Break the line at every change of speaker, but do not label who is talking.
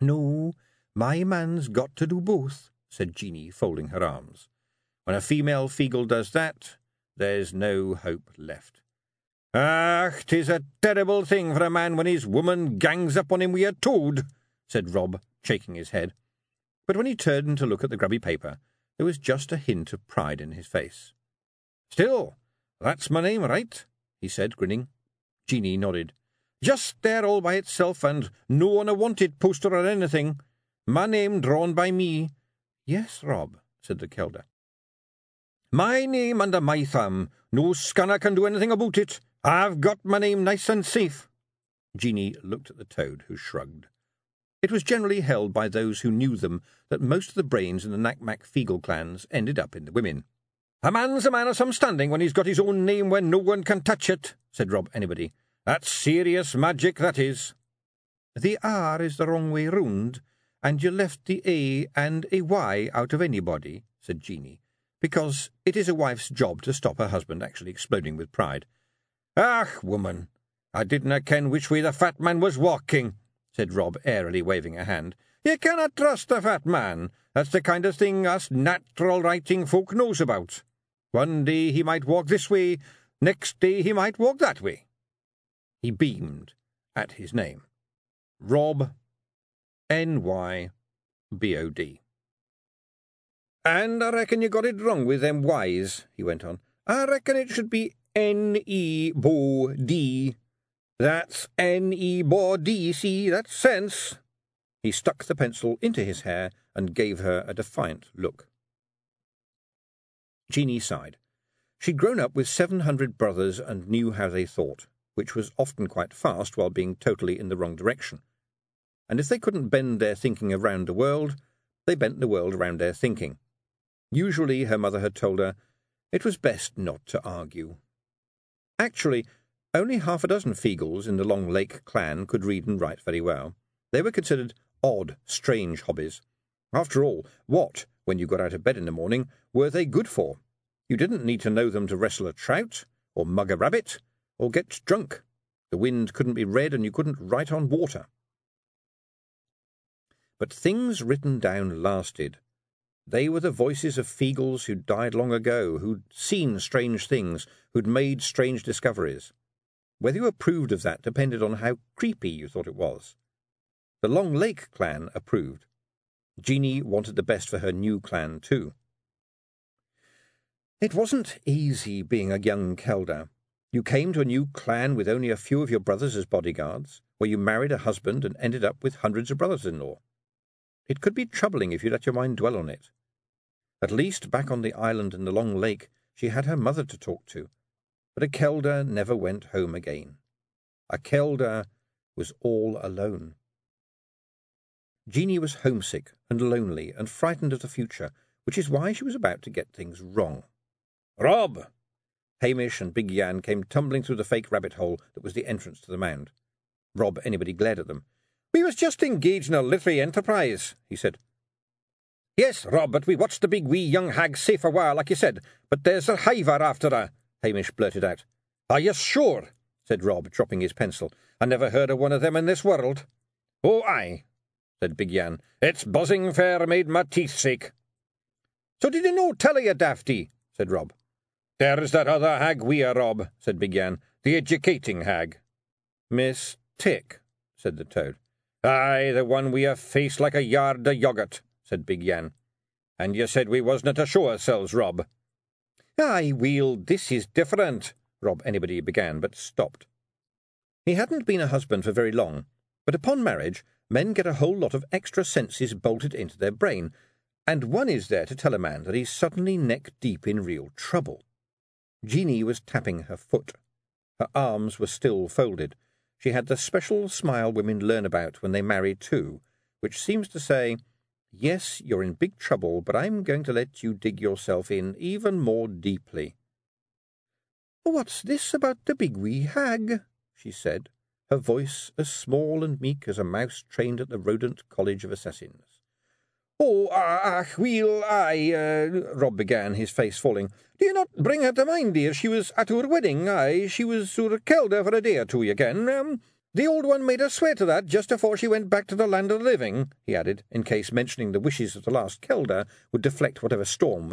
"No, my man's got to do both," said Jeanie, folding her arms. "When a female Feegle does that, there's no hope left." "Ach, 'tis a terrible thing for a man when his woman gangs up on him wi' a toad," said Rob, shaking his head. But when he turned to look at the grubby paper, there was just a hint of pride in his face. "Still, that's my name, right?" he said, grinning. Jeanie nodded. "Just there all by itself, and no on a wanted poster or anything. My name drawn by me." "Yes, Rob," said the Kelder. "My name under my thumb. No scunner can do anything about it. I've got my name nice and safe." Jeanie looked at the Toad, who shrugged. It was generally held by those who knew them that most of the brains in the Knack-Mack Feegle clans ended up in the women. "A man's a man of some standing when he's got his own name where no one can touch it," said Rob Anybody. "That's serious magic, that is." "The R is the wrong way round, and you left the A and a Y out of anybody," said Jeanie, "because it is a wife's job to stop her husband actually exploding with pride." "Ach, woman, I didna ken which way the fat man was walking," said Rob, airily waving a hand. "You cannot trust the fat man. That's the kind of thing us natural writing folk knows about. One day he might walk this way, next day he might walk that way." He beamed at his name. Rob Nybod. "And I reckon you got it wrong with them Ys," he went on. "I reckon it should be Nebod. That's Nebody, see, that's sense." He stuck the pencil into his hair and gave her a defiant look. Jeanie sighed. She'd grown up with 700 brothers and knew how they thought, which was often quite fast while being totally in the wrong direction. And if they couldn't bend their thinking around the world, they bent the world around their thinking. Usually, her mother had told her, it was best not to argue. Actually, only half a dozen Feegles in the Long Lake clan could read and write very well. They were considered odd, strange hobbies. After all, what, when you got out of bed in the morning, were they good for? You didn't need to know them to wrestle a trout, or mug a rabbit, or get drunk. The wind couldn't be read and you couldn't write on water. But things written down lasted. They were the voices of Feegles who'd died long ago, who'd seen strange things, who'd made strange discoveries. Whether you approved of that depended on how creepy you thought it was. The Long Lake clan approved. Jeanie wanted the best for her new clan, too. It wasn't easy being a young Kelder. You came to a new clan with only a few of your brothers as bodyguards, where you married a husband and ended up with hundreds of brothers-in-law. It could be troubling if you let your mind dwell on it. At least back on the island in the Long Lake, she had her mother to talk to. But a Kelder never went home again. A Kelder was all alone. Jeanie was homesick and lonely and frightened of the future, which is why she was about to get things wrong. "Rob!" Hamish and Big Yan came tumbling through the fake rabbit hole that was the entrance to the mound. Rob Anybody glared at them. "We was just engaged in a literary enterprise," he said. "Yes, Rob, but we watched the big wee young hag safe a while, like you said. But there's a hiver after her," Hamish blurted out. "Are you sure?" said Rob, dropping his pencil. "I never heard of one of them in this world." "Oh, aye," said Big Yan. "It's buzzing fair made my teeth sick." "So did you no tell her, you dafty?" said Rob. "There's that other hag we're, Rob," said Big Yan. "The educating hag." "Miss Tick," said the Toad. "Aye, the one wi' a face like a yard of yoghurt," said Big Yan. "And you said we wasna to show ourselves, Rob." "Aye, weel, this is different," Rob Anybody began, but stopped. He hadn't been a husband for very long, but upon marriage, men get a whole lot of extra senses bolted into their brain, and one is there to tell a man that he's suddenly neck-deep in real trouble. Jeanie was tapping her foot. Her arms were still folded. She had the special smile women learn about when they marry too, which seems to say, "Yes, you're in big trouble, but I'm going to let you dig yourself in even more deeply." "What's this about the big wee hag?" she said, her voice as small and meek as a mouse trained at the Rodent College of Assassins. "Oh, weel, aye," Rob began, his face falling. "Do you not bring her to mind, dear? She was at our wedding, aye. She was our Kelder for a day or two, you ken. The Old One made her swear to that just afore she went back to the land of the living, he added, in case mentioning the wishes of the last Kelda would deflect whatever storm